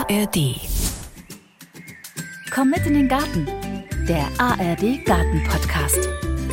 ARD. Komm mit in den Garten, der ARD Garten-Podcast.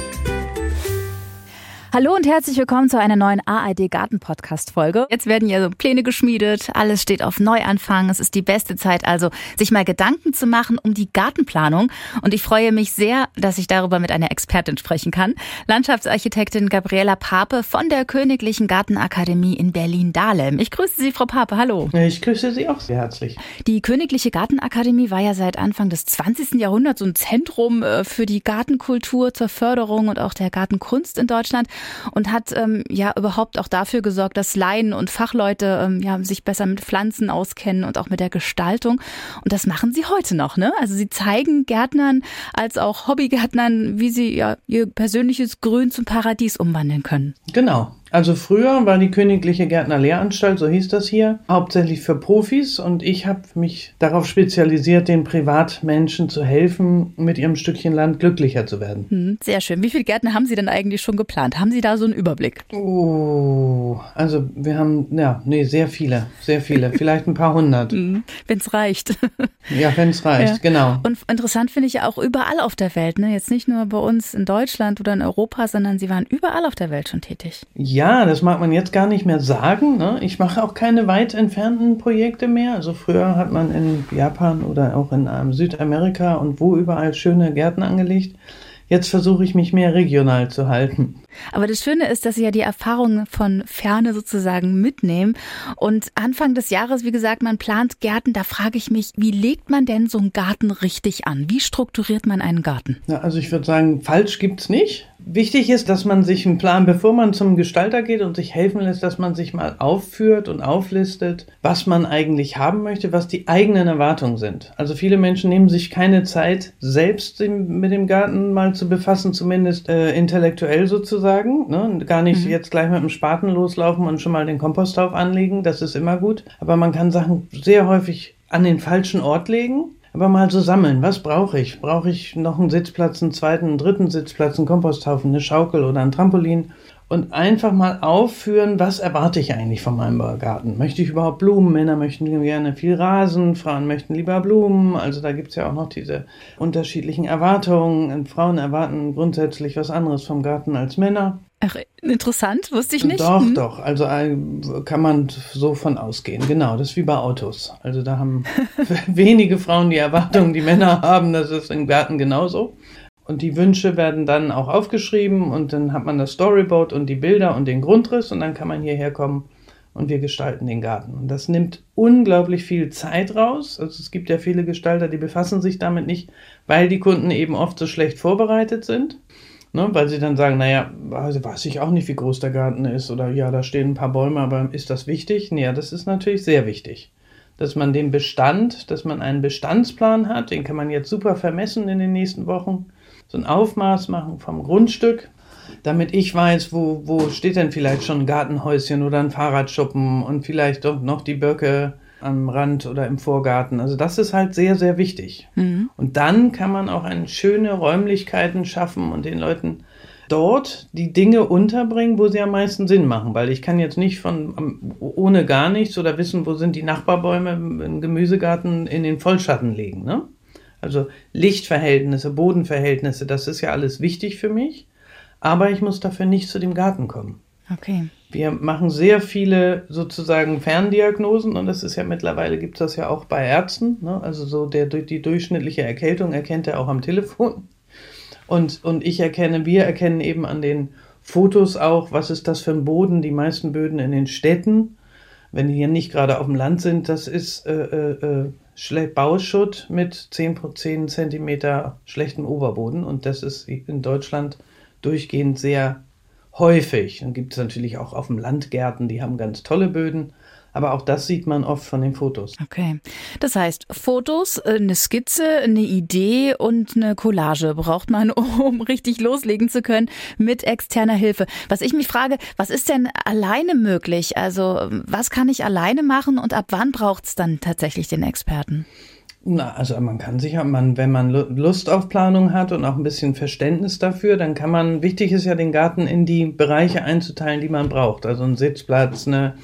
Hallo und herzlich willkommen zu einer neuen ARD Garten-Podcast-Folge. Jetzt werden ja so Pläne geschmiedet, alles steht auf Neuanfang. Es ist die beste Zeit also, sich mal Gedanken zu machen um die Gartenplanung. Und ich freue mich sehr, dass ich darüber mit einer Expertin sprechen kann. Landschaftsarchitektin Gabriela Pape von der Königlichen Gartenakademie in Berlin-Dahlem. Ich grüße Sie, Frau Pape, hallo. Ich grüße Sie auch sehr herzlich. Die Königliche Gartenakademie war ja seit Anfang des 20. Jahrhunderts so ein Zentrum für die Gartenkultur zur Förderung und auch der Gartenkunst in Deutschland. Und hat überhaupt auch dafür gesorgt, dass Laien und Fachleute sich besser mit Pflanzen auskennen und auch mit der Gestaltung. Und das machen sie heute noch, ne? Also sie zeigen Gärtnern als auch Hobbygärtnern, wie sie ihr persönliches Grün zum Paradies umwandeln können. Genau. Also früher war die Königliche Gärtnerlehranstalt, so hieß das hier, hauptsächlich für Profis und ich habe mich darauf spezialisiert, den Privatmenschen zu helfen, mit ihrem Stückchen Land glücklicher zu werden. Sehr schön. Wie viele Gärtner haben Sie denn eigentlich schon geplant? Haben Sie da so einen Überblick? Oh, also wir haben, sehr viele, vielleicht ein paar hundert. Wenn es reicht. Ja, wenn es reicht, genau. Und interessant finde ich ja auch überall auf der Welt, ne? Jetzt nicht nur bei uns in Deutschland oder in Europa, sondern Sie waren überall auf der Welt schon tätig. Ja, das mag man jetzt gar nicht mehr sagen, ne? Ich mache auch keine weit entfernten Projekte mehr. Also früher hat man in Japan oder auch in Südamerika und wo überall schöne Gärten angelegt. Jetzt versuche ich mich mehr regional zu halten. Aber das Schöne ist, dass Sie ja die Erfahrungen von Ferne sozusagen mitnehmen. Und Anfang des Jahres, wie gesagt, man plant Gärten. Da frage ich mich, wie legt man denn so einen Garten richtig an? Wie strukturiert man einen Garten? Ja, also ich würde sagen, falsch gibt's nicht. Wichtig ist, dass man sich einen Plan, bevor man zum Gestalter geht und sich helfen lässt, dass man sich mal aufführt und auflistet, was man eigentlich haben möchte, was die eigenen Erwartungen sind. Also viele Menschen nehmen sich keine Zeit, selbst mit dem Garten mal zu befassen, zumindest intellektuell sozusagen. Ne? Gar nicht jetzt gleich mit dem Spaten loslaufen und schon mal den Komposthaufen anlegen, das ist immer gut. Aber man kann Sachen sehr häufig an den falschen Ort legen. Aber mal so sammeln, was brauche ich? Brauche ich noch einen Sitzplatz, einen zweiten, einen dritten Sitzplatz, einen Komposthaufen, eine Schaukel oder ein Trampolin? Und einfach mal aufführen, was erwarte ich eigentlich von meinem Garten? Möchte ich überhaupt Blumen? Männer möchten gerne viel Rasen, Frauen möchten lieber Blumen. Also da gibt's ja auch noch diese unterschiedlichen Erwartungen. Frauen erwarten grundsätzlich was anderes vom Garten als Männer. Ach, interessant, wusste ich nicht. Doch. Also kann man so von ausgehen. Genau, das ist wie bei Autos. Also da haben wenige Frauen die Erwartungen, die Männer haben. Das ist im Garten genauso. Und die Wünsche werden dann auch aufgeschrieben und dann hat man das Storyboard und die Bilder und den Grundriss und dann kann man hierher kommen und wir gestalten den Garten. Und das nimmt unglaublich viel Zeit raus. Also es gibt ja viele Gestalter, die befassen sich damit nicht, weil die Kunden eben oft so schlecht vorbereitet sind. Ne, weil sie dann sagen, also weiß ich auch nicht, wie groß der Garten ist oder ja, da stehen ein paar Bäume, aber ist das wichtig? Ja, das ist natürlich sehr wichtig. Dass man dass man einen Bestandsplan hat, den kann man jetzt super vermessen in den nächsten Wochen. So ein Aufmaß machen vom Grundstück, damit ich weiß, wo steht denn vielleicht schon ein Gartenhäuschen oder ein Fahrradschuppen und vielleicht doch noch die Birke am Rand oder im Vorgarten. Also das ist halt sehr, sehr wichtig. Und dann kann man auch schöne Räumlichkeiten schaffen und den Leuten dort die Dinge unterbringen, wo sie am meisten Sinn machen. Weil ich kann jetzt nicht ohne gar nichts oder wissen, wo sind die Nachbarbäume im Gemüsegarten in den Vollschatten legen, ne? Also Lichtverhältnisse, Bodenverhältnisse, das ist ja alles wichtig für mich. Aber ich muss dafür nicht zu dem Garten kommen. Okay. Wir machen sehr viele sozusagen Ferndiagnosen und das ist ja mittlerweile, gibt es das ja auch bei Ärzten. Ne? Also so die durchschnittliche Erkältung erkennt er auch am Telefon. Und wir erkennen eben an den Fotos auch, was ist das für ein Boden, die meisten Böden in den Städten, wenn die hier nicht gerade auf dem Land sind, das ist Bauschutt mit 10 Zentimeter schlechtem Oberboden und das ist in Deutschland durchgehend sehr häufig. Dann gibt es natürlich auch auf dem Land Gärten, die haben ganz tolle Böden, aber auch das sieht man oft von den Fotos. Okay, das heißt Fotos, eine Skizze, eine Idee und eine Collage braucht man, um richtig loslegen zu können mit externer Hilfe. Was ich mich frage, was ist denn alleine möglich? Also was kann ich alleine machen und ab wann braucht es dann tatsächlich den Experten? Also man kann wenn man Lust auf Planung hat und auch ein bisschen Verständnis dafür, dann wichtig ist ja den Garten in die Bereiche einzuteilen, die man braucht. Also ein Sitzplatz,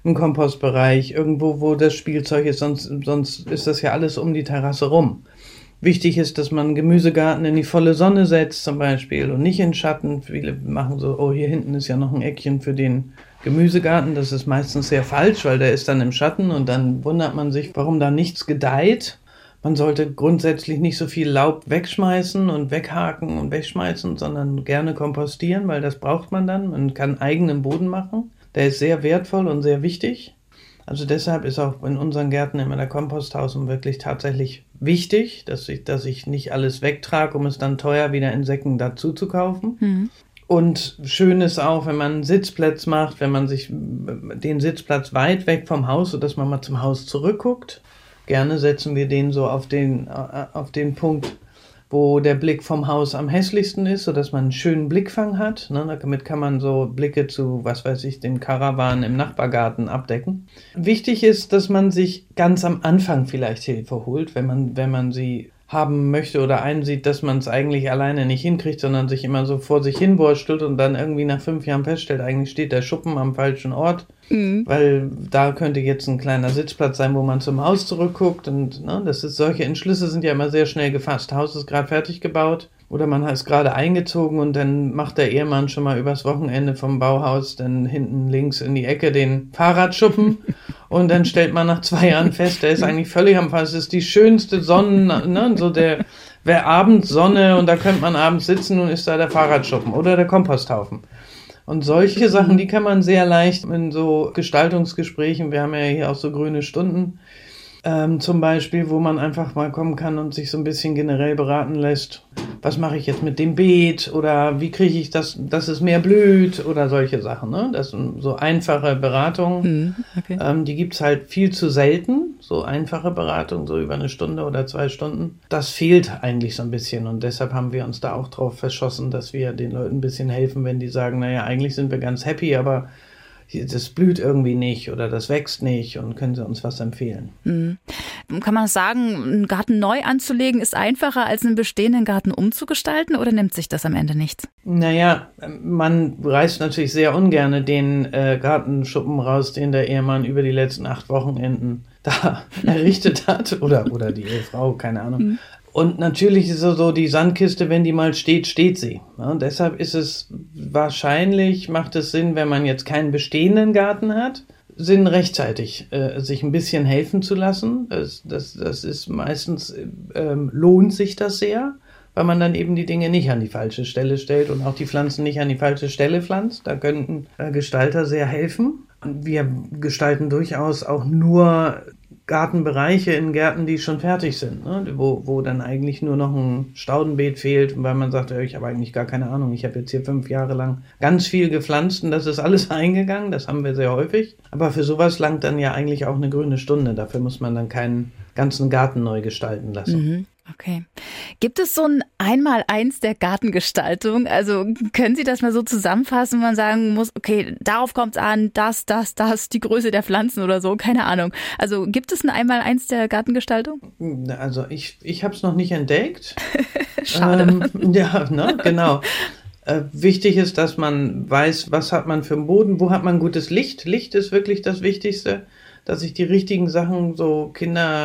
einen Kompostbereich, irgendwo, wo das Spielzeug ist, sonst ist das ja alles um die Terrasse rum. Wichtig ist, dass man einen Gemüsegarten in die volle Sonne setzt zum Beispiel und nicht in Schatten. Viele machen so, oh, hier hinten ist ja noch ein Eckchen für den Gemüsegarten. Das ist meistens sehr falsch, weil der ist dann im Schatten und dann wundert man sich, warum da nichts gedeiht. Man sollte grundsätzlich nicht so viel Laub wegschmeißen und weghaken und wegschmeißen, sondern gerne kompostieren, weil das braucht man dann. Man kann eigenen Boden machen. Der ist sehr wertvoll und sehr wichtig. Also deshalb ist auch in unseren Gärten immer der Komposthaufen wirklich tatsächlich wichtig, dass ich nicht alles wegtrage, um es dann teuer wieder in Säcken dazu zu kaufen. Mhm. Und schön ist auch, wenn man einen Sitzplatz macht, wenn man sich den Sitzplatz weit weg vom Haus, sodass man mal zum Haus zurückguckt. Gerne setzen wir den so auf den Punkt, wo der Blick vom Haus am hässlichsten ist, sodass man einen schönen Blickfang hat. Ne? Damit kann man so Blicke zu, was weiß ich, dem Karawan im Nachbargarten abdecken. Wichtig ist, dass man sich ganz am Anfang vielleicht Hilfe holt, wenn man sie haben möchte oder einsieht, dass man es eigentlich alleine nicht hinkriegt, sondern sich immer so vor sich hinwurstelt und dann irgendwie nach 5 Jahren feststellt, eigentlich steht der Schuppen am falschen Ort, weil da könnte jetzt ein kleiner Sitzplatz sein, wo man zum Haus zurückguckt und solche Entschlüsse sind ja immer sehr schnell gefasst. Haus ist gerade fertig gebaut oder man ist gerade eingezogen und dann macht der Ehemann schon mal übers Wochenende vom Bauhaus dann hinten links in die Ecke den Fahrradschuppen und dann stellt man nach 2 Jahren fest, der ist eigentlich völlig am Fall. Es ist die schönste wäre abends Sonne und da könnte man abends sitzen und ist da der Fahrradschuppen oder der Komposthaufen. Und solche Sachen, die kann man sehr leicht in so Gestaltungsgesprächen, wir haben ja hier auch so grüne Stunden, zum Beispiel, wo man einfach mal kommen kann und sich so ein bisschen generell beraten lässt. Was mache ich jetzt mit dem Beet oder wie kriege ich das, dass es mehr blüht oder solche Sachen. Ne? Das sind so einfache Beratungen. Okay. Die gibt's halt viel zu selten, so einfache Beratungen, so über 1 Stunde oder 2 Stunden. Das fehlt eigentlich so ein bisschen und deshalb haben wir uns da auch drauf verschossen, dass wir den Leuten ein bisschen helfen, wenn die sagen, naja, eigentlich sind wir ganz happy, aber das blüht irgendwie nicht oder das wächst nicht und können Sie uns was empfehlen? Kann man sagen, einen Garten neu anzulegen ist einfacher, als einen bestehenden Garten umzugestalten oder nimmt sich das am Ende nichts? Naja, man reißt natürlich sehr ungern den Gartenschuppen raus, den der Ehemann über die letzten 8 Wochenenden da errichtet hat oder die Ehefrau, keine Ahnung. Und natürlich ist es so, die Sandkiste, wenn die mal steht, steht sie. Ja, und deshalb ist es wahrscheinlich, macht es Sinn, wenn man jetzt keinen bestehenden Garten hat, Sinn rechtzeitig sich ein bisschen helfen zu lassen. Das ist meistens, lohnt sich das sehr, weil man dann eben die Dinge nicht an die falsche Stelle stellt und auch die Pflanzen nicht an die falsche Stelle pflanzt. Da könnten Gestalter sehr helfen. Wir gestalten durchaus auch nur Gartenbereiche in Gärten, die schon fertig sind, ne? Wo dann eigentlich nur noch ein Staudenbeet fehlt, weil man sagt, ich habe eigentlich gar keine Ahnung, ich habe jetzt hier 5 Jahre lang ganz viel gepflanzt und das ist alles eingegangen, das haben wir sehr häufig. Aber für sowas langt dann ja eigentlich auch eine grüne Stunde, dafür muss man dann keinen ganzen Garten neu gestalten lassen. Okay. Gibt es so ein Einmaleins der Gartengestaltung? Also können Sie das mal so zusammenfassen, wenn man sagen muss, okay, darauf kommt es an, das, die Größe der Pflanzen oder so, keine Ahnung. Also gibt es ein Einmaleins der Gartengestaltung? Also ich habe es noch nicht entdeckt. Schade. Genau. Wichtig ist, dass man weiß, was hat man für einen Boden, wo hat man gutes Licht. Licht ist wirklich das Wichtigste, dass ich die richtigen Sachen, so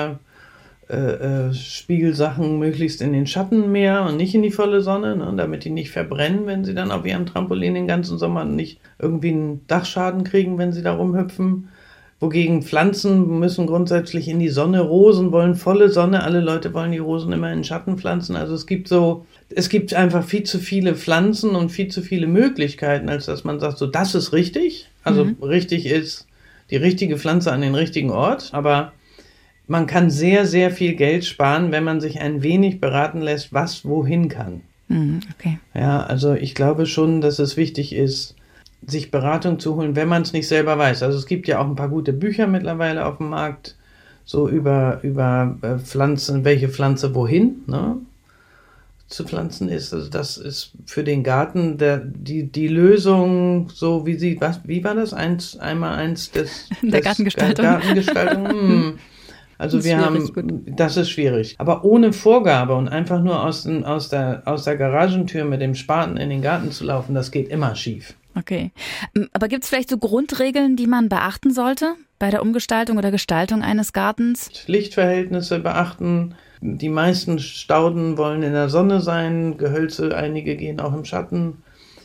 Spiegelsachen möglichst in den Schatten mehr und nicht in die volle Sonne, ne, damit die nicht verbrennen, wenn sie dann auf ihrem Trampolin den ganzen Sommer nicht irgendwie einen Dachschaden kriegen, wenn sie da rumhüpfen. Wogegen Pflanzen müssen grundsätzlich in die Sonne, Rosen wollen volle Sonne, alle Leute wollen die Rosen immer in Schatten pflanzen, also es gibt einfach viel zu viele Pflanzen und viel zu viele Möglichkeiten, als dass man sagt, so das ist richtig, also richtig ist die richtige Pflanze an den richtigen Ort, aber man kann sehr, sehr viel Geld sparen, wenn man sich ein wenig beraten lässt, was wohin kann. Okay. Ja, also ich glaube schon, dass es wichtig ist, sich Beratung zu holen, wenn man es nicht selber weiß. Also es gibt ja auch ein paar gute Bücher mittlerweile auf dem Markt, so über Pflanzen, welche Pflanze wohin, ne, zu pflanzen ist. Also das ist für den Garten die Lösung, so wie war das? Einmal eins der Gartengestaltung. Also das ist schwierig. Aber ohne Vorgabe und einfach nur aus der Garagentür mit dem Spaten in den Garten zu laufen, das geht immer schief. Okay. Aber gibt es vielleicht so Grundregeln, die man beachten sollte bei der Umgestaltung oder Gestaltung eines Gartens? Lichtverhältnisse beachten. Die meisten Stauden wollen in der Sonne sein, Gehölze, einige gehen auch im Schatten.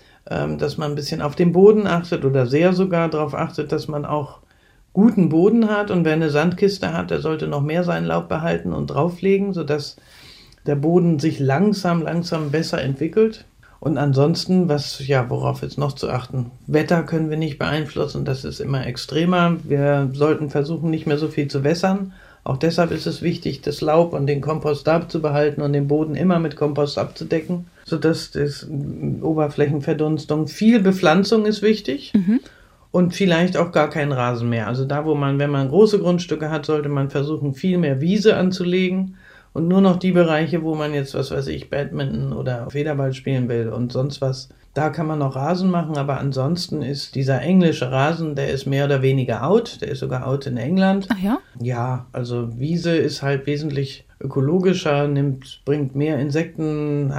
Dass man ein bisschen auf den Boden achtet oder sehr sogar darauf achtet, dass man auch guten Boden hat. Und wer eine Sandkiste hat, der sollte noch mehr sein Laub behalten und drauflegen, sodass der Boden sich langsam besser entwickelt. Und ansonsten, worauf jetzt noch zu achten? Wetter können wir nicht beeinflussen, das ist immer extremer. Wir sollten versuchen, nicht mehr so viel zu wässern. Auch deshalb ist es wichtig, das Laub und den Kompost da zu behalten und den Boden immer mit Kompost abzudecken, sodass das Oberflächenverdunstung, viel Bepflanzung ist wichtig und vielleicht auch gar kein Rasen mehr. Also da, wenn man große Grundstücke hat, sollte man versuchen, viel mehr Wiese anzulegen. Und nur noch die Bereiche, wo man jetzt, Badminton oder Federball spielen will und sonst was, da kann man noch Rasen machen, aber ansonsten ist dieser englische Rasen, der ist mehr oder weniger out, der ist sogar out in England. Ach ja? Ja, also Wiese ist halt wesentlich ökologischer, bringt mehr Insekten,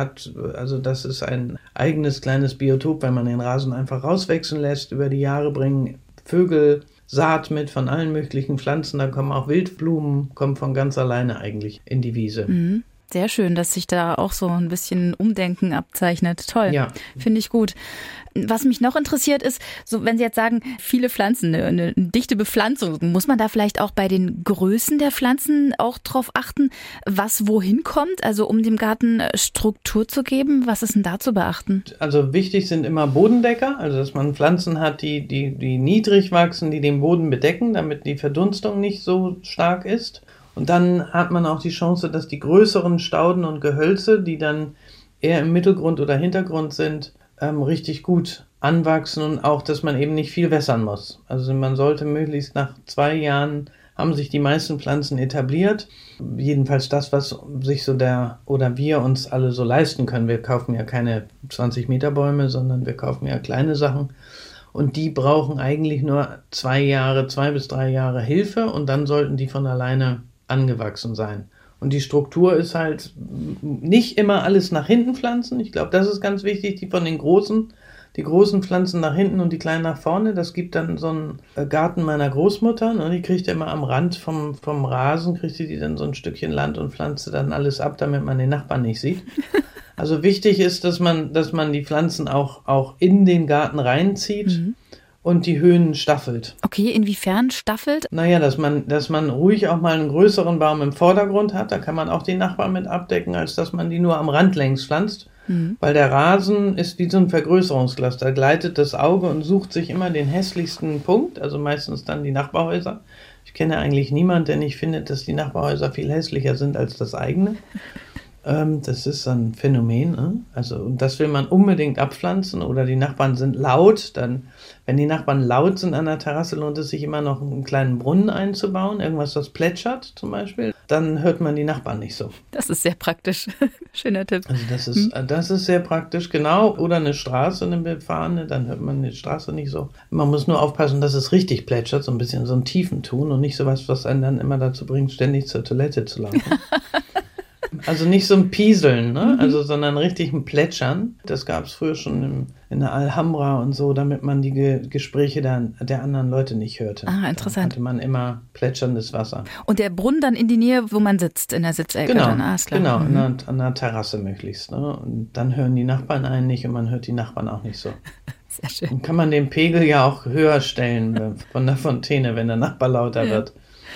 das ist ein eigenes kleines Biotop, wenn man den Rasen einfach rauswachsen lässt, über die Jahre bringen Vögel Saat mit von allen möglichen Pflanzen, da kommen auch Wildblumen, kommen von ganz alleine eigentlich in die Wiese. Sehr schön, dass sich da auch so ein bisschen Umdenken abzeichnet. Toll, ja. Finde ich gut. Was mich noch interessiert ist, so wenn Sie jetzt sagen, viele Pflanzen, eine dichte Bepflanzung, muss man da vielleicht auch bei den Größen der Pflanzen auch drauf achten, was wohin kommt, also um dem Garten Struktur zu geben? Was ist denn da zu beachten? Also wichtig sind immer Bodendecker, also dass man Pflanzen hat, die niedrig wachsen, die den Boden bedecken, damit die Verdunstung nicht so stark ist. Und dann hat man auch die Chance, dass die größeren Stauden und Gehölze, die dann eher im Mittelgrund oder Hintergrund sind, richtig gut anwachsen und auch, dass man eben nicht viel wässern muss. Also man sollte möglichst nach 2 Jahren, haben sich die meisten Pflanzen etabliert. Jedenfalls das, was sich wir uns alle so leisten können. Wir kaufen ja keine 20 Meter Bäume, sondern wir kaufen ja kleine Sachen. Und die brauchen eigentlich nur 2 bis 3 Jahre Hilfe und dann sollten die von alleine angewachsen sein. Und die Struktur ist halt nicht immer alles nach hinten pflanzen. Ich glaube, das ist ganz wichtig, die großen Pflanzen nach hinten und die kleinen nach vorne. Das gibt dann so einen Garten meiner Großmutter. Ne? Die kriegt immer am Rand vom Rasen, kriegt die dann so ein Stückchen Land und pflanzt dann alles ab, damit man den Nachbarn nicht sieht. Also wichtig ist, dass man die Pflanzen auch in den Garten reinzieht. Und die Höhen staffelt. Okay, inwiefern staffelt? Naja, dass man ruhig auch mal einen größeren Baum im Vordergrund hat, da kann man auch die Nachbarn mit abdecken, als dass man die nur am Rand längs pflanzt. Weil der Rasen ist wie so ein Vergrößerungsglas, da gleitet das Auge und sucht sich immer den hässlichsten Punkt, also meistens dann die Nachbarhäuser. Ich kenne eigentlich niemanden, der nicht findet, dass die Nachbarhäuser viel hässlicher sind als das eigene. Das ist ein Phänomen, ne? Also, und das will man unbedingt abpflanzen oder die Nachbarn sind laut, wenn die Nachbarn laut sind an der Terrasse, lohnt es sich immer noch einen kleinen Brunnen einzubauen, irgendwas, das plätschert zum Beispiel, dann hört man die Nachbarn nicht so. Das ist sehr praktisch. Schöner Tipp. Also das ist sehr praktisch, genau. Oder eine Straße, eine befahrene, dann hört man die Straße nicht so. Man muss nur aufpassen, dass es richtig plätschert, so ein bisschen so einen tiefen Ton und nicht sowas, was einen dann immer dazu bringt, ständig zur Toilette zu laufen. Also nicht so ein Pieseln, ne? Also, sondern richtig ein Plätschern. Das gab es früher schon in der Alhambra und so, damit man die Gespräche der anderen Leute nicht hörte. Ah, interessant. Da hatte man immer plätscherndes Wasser. Und der Brunnen dann in die Nähe, wo man sitzt, in der Sitzecke? Genau, dann, ist klar. Genau, an der Terrasse möglichst. Ne? Und dann hören die Nachbarn einen nicht und man hört die Nachbarn auch nicht so. Sehr schön. Dann kann man den Pegel ja auch höher stellen von der Fontäne, wenn der Nachbar lauter wird.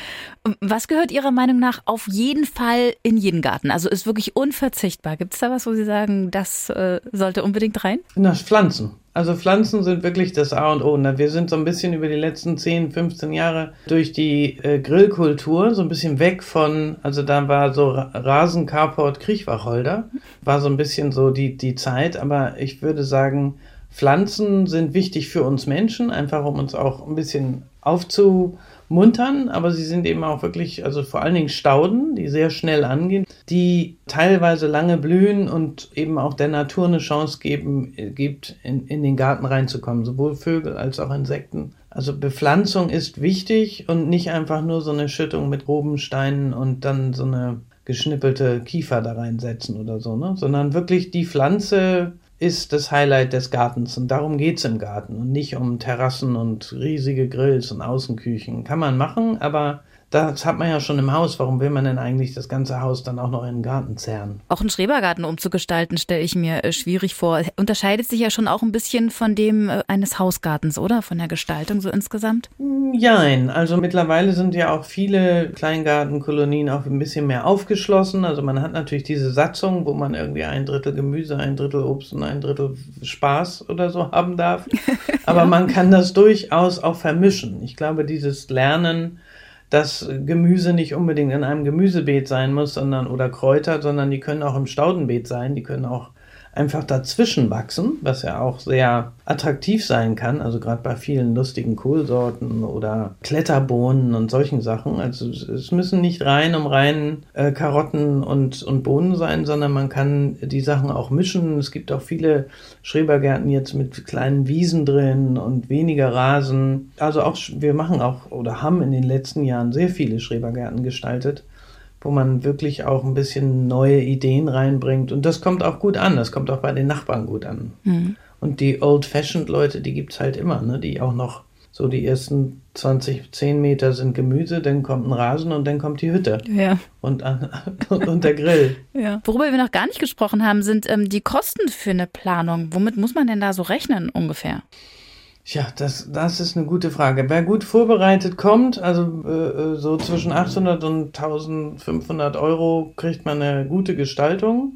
Was gehört Ihrer Meinung nach auf jeden Fall in jeden Garten? Also ist wirklich unverzichtbar. Gibt es da was, wo Sie sagen, das sollte unbedingt rein? Na, Pflanzen. Also Pflanzen sind wirklich das A und O. Wir sind so ein bisschen über die letzten 10, 15 Jahre durch die Grillkultur so ein bisschen weg von, also da war so Rasen, Carport, Kriechwacholder, war so ein bisschen so die Zeit. Aber ich würde sagen, Pflanzen sind wichtig für uns Menschen, einfach um uns auch ein bisschen aufzumuntern, aber sie sind eben auch wirklich, also vor allen Dingen Stauden, die sehr schnell angehen, die teilweise lange blühen und eben auch der Natur eine Chance gibt, in den Garten reinzukommen, sowohl Vögel als auch Insekten. Also Bepflanzung ist wichtig und nicht einfach nur so eine Schüttung mit groben Steinen und dann so eine geschnippelte Kiefer da reinsetzen oder so, ne? Sondern wirklich die Pflanze ist das Highlight des Gartens. Und darum geht's im Garten und nicht um Terrassen und riesige Grills und Außenküchen. Kann man machen, aber das hat man ja schon im Haus. Warum will man denn eigentlich das ganze Haus dann auch noch in den Garten zerren? Auch einen Schrebergarten umzugestalten, stelle ich mir schwierig vor. Unterscheidet sich ja schon auch ein bisschen von dem eines Hausgartens, oder? Von der Gestaltung so insgesamt? Jein. Also mittlerweile sind ja auch viele Kleingartenkolonien auch ein bisschen mehr aufgeschlossen. Also man hat natürlich diese Satzung, wo man irgendwie 1/3 Gemüse, 1/3 Obst und 1/3 Spaß oder so haben darf. Aber man kann das durchaus auch vermischen. Ich glaube, dieses Lernen, dass Gemüse nicht unbedingt in einem Gemüsebeet sein muss, oder Kräuter, sondern die können auch im Staudenbeet sein, die können auch einfach dazwischen wachsen, was ja auch sehr attraktiv sein kann, also gerade bei vielen lustigen Kohlsorten oder Kletterbohnen und solchen Sachen. Also es müssen nicht rein Karotten und Bohnen sein, sondern man kann die Sachen auch mischen. Es gibt auch viele Schrebergärten jetzt mit kleinen Wiesen drin und weniger Rasen. Also auch wir machen auch oder haben in den letzten Jahren sehr viele Schrebergärten gestaltet, wo man wirklich auch ein bisschen neue Ideen reinbringt. Und das kommt auch gut an. Das kommt auch bei den Nachbarn gut an. Mhm. Und die Old-Fashioned-Leute, die gibt's halt immer, ne? Die auch noch so die ersten 10 Meter sind Gemüse, dann kommt ein Rasen und dann kommt die Hütte. Ja. Und der Grill. Ja. Worüber wir noch gar nicht gesprochen haben, sind die Kosten für eine Planung. Womit muss man denn da so rechnen ungefähr? Ja, das ist eine gute Frage. Wer gut vorbereitet kommt, also so zwischen 800 und 1500 Euro, kriegt man eine gute Gestaltung.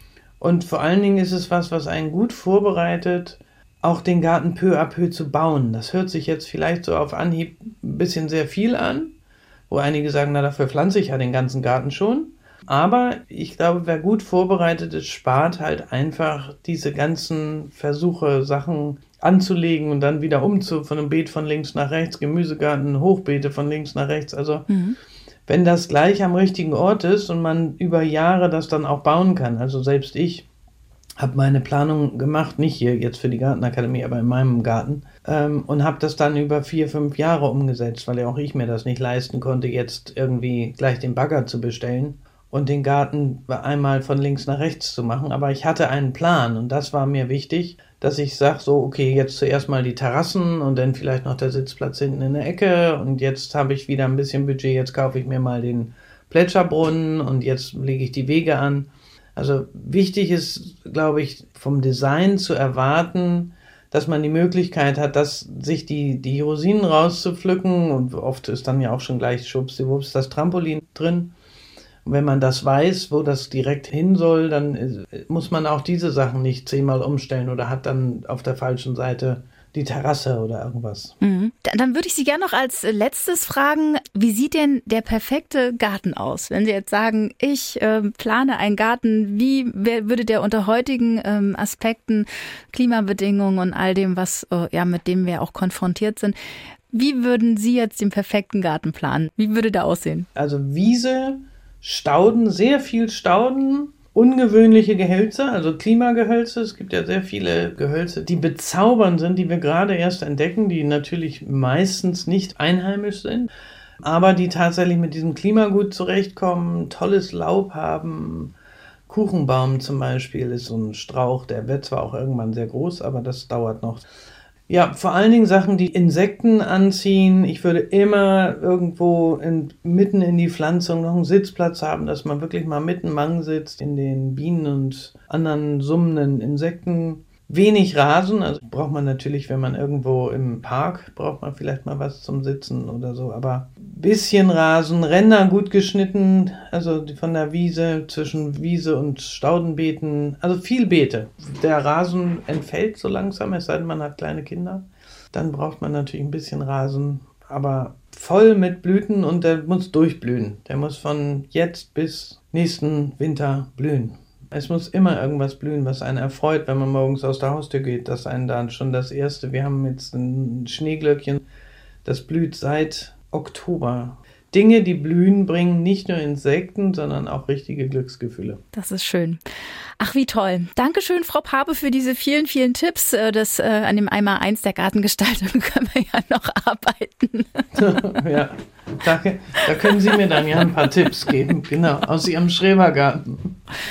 Und vor allen Dingen ist es was einen gut vorbereitet, auch den Garten peu à peu zu bauen. Das hört sich jetzt vielleicht so auf Anhieb ein bisschen sehr viel an, wo einige sagen, na, dafür pflanze ich ja den ganzen Garten schon. Aber ich glaube, wer gut vorbereitet ist, spart halt einfach diese ganzen Versuche, Sachen anzulegen und dann wieder von einem Beet von links nach rechts, Gemüsegarten, Hochbeete von links nach rechts. Also wenn das gleich am richtigen Ort ist und man über Jahre das dann auch bauen kann. Also selbst ich habe meine Planung gemacht, nicht hier jetzt für die Gartenakademie, aber in meinem Garten und habe das dann über 4-5 Jahre umgesetzt, weil ja auch ich mir das nicht leisten konnte, jetzt irgendwie gleich den Bagger zu bestellen und den Garten einmal von links nach rechts zu machen. Aber ich hatte einen Plan und das war mir wichtig, dass ich sage, so, okay, jetzt zuerst mal die Terrassen und dann vielleicht noch der Sitzplatz hinten in der Ecke und jetzt habe ich wieder ein bisschen Budget, jetzt kaufe ich mir mal den Plätscherbrunnen und jetzt lege ich die Wege an. Also wichtig ist, glaube ich, vom Design zu erwarten, dass man die Möglichkeit hat, sich die Rosinen rauszupflücken und oft ist dann ja auch schon gleich schwuppsdiwupps das Trampolin drin. Und wenn man das weiß, wo das direkt hin soll, dann muss man auch diese Sachen nicht 10-mal umstellen oder hat dann auf der falschen Seite die Terrasse oder irgendwas. Mhm. Dann würde ich Sie gerne noch als letztes fragen, wie sieht denn der perfekte Garten aus? Wenn Sie jetzt sagen, ich plane einen Garten, wie würde der unter heutigen Aspekten, Klimabedingungen und all dem, was mit dem wir auch konfrontiert sind, wie würden Sie jetzt den perfekten Garten planen? Wie würde der aussehen? Also Wiese, Stauden, sehr viel Stauden, ungewöhnliche Gehölze, also Klimagehölze. Es gibt ja sehr viele Gehölze, die bezaubernd sind, die wir gerade erst entdecken, die natürlich meistens nicht einheimisch sind, aber die tatsächlich mit diesem Klima gut zurechtkommen, tolles Laub haben. Kuchenbaum zum Beispiel ist so ein Strauch, der wird zwar auch irgendwann sehr groß, aber das dauert noch. Ja, vor allen Dingen Sachen, die Insekten anziehen. Ich würde immer irgendwo mitten in die Pflanzung noch einen Sitzplatz haben, dass man wirklich mal mitten Mang sitzt in den Bienen und anderen summenden Insekten. Wenig Rasen, also braucht man natürlich, wenn man irgendwo im Park, braucht man vielleicht mal was zum Sitzen oder so, aber bisschen Rasen, Ränder gut geschnitten, also von der Wiese, zwischen Wiese und Staudenbeeten, also viel Beete. Der Rasen entfällt so langsam, es sei denn, man hat kleine Kinder. Dann braucht man natürlich ein bisschen Rasen, aber voll mit Blüten und der muss durchblühen. Der muss von jetzt bis nächsten Winter blühen. Es muss immer irgendwas blühen, was einen erfreut, wenn man morgens aus der Haustür geht, dass einen dann schon das erste, wir haben jetzt ein Schneeglöckchen, das blüht seit Oktober. Dinge, die blühen, bringen nicht nur Insekten, sondern auch richtige Glücksgefühle. Das ist schön. Ach, wie toll. Dankeschön, Frau Pape, für diese vielen, vielen Tipps. An dem Einmal-Eins der Gartengestaltung können wir ja noch arbeiten. Ja, danke. Da können Sie mir dann ja ein paar Tipps geben, genau, aus Ihrem Schrebergarten.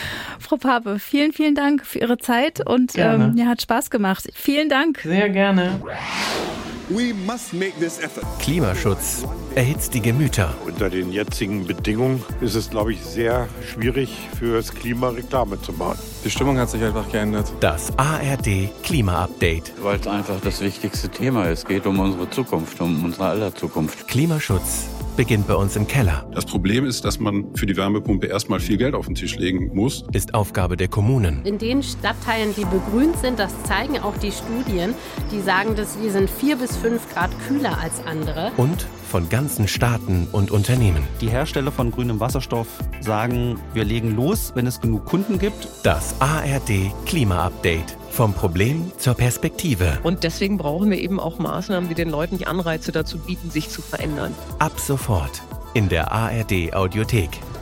Frau Pape, vielen, vielen Dank für Ihre Zeit und hat Spaß gemacht. Vielen Dank. Sehr gerne. Klimaschutz erhitzt die Gemüter. Unter den jetzigen Bedingungen ist es, glaube ich, sehr schwierig, fürs Klima Reklame zu machen. Die Stimmung hat sich einfach geändert. Das ARD Klima-Update. Weil es einfach das wichtigste Thema ist. Es geht um unsere Zukunft, um unsere aller Zukunft. Klimaschutz beginnt bei uns im Keller. Das Problem ist, dass man für die Wärmepumpe erstmal viel Geld auf den Tisch legen muss. Ist Aufgabe der Kommunen. In den Stadtteilen, die begrünt sind, das zeigen auch die Studien, die sagen, dass wir sind 4 bis 5 Grad kühler als andere. Und von ganzen Staaten und Unternehmen. Die Hersteller von grünem Wasserstoff sagen, wir legen los, wenn es genug Kunden gibt. Das ARD Klima-Update. Vom Problem zur Perspektive. Und deswegen brauchen wir eben auch Maßnahmen, die den Leuten die Anreize dazu bieten, sich zu verändern. Ab sofort in der ARD Audiothek.